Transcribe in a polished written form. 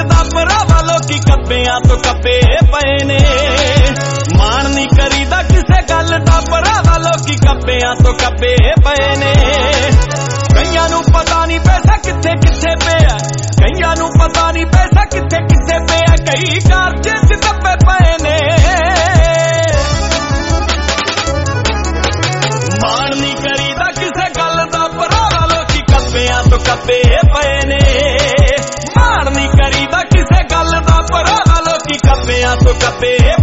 दा भरावा लोकी कब्बियां तो कब्बे पए ने। माण नहीं करीदा किसे गल दा भरावा लोकी कब्बियां तो कब्बे पए ने। कईयां नूं पता नहीं पैसा किथे किथे पिया, कईयां नूं पता नहीं पैसा किथे किथे पिया, कई कारजे च दब्बे पए ने। माण नहीं करीदा किसे गल दा भरावा लोकी कब्बियां तो कब्बे पए ने। माण नहीं करीदा किसे गल दा भरावा लोकी कब्बियां तो कब्बे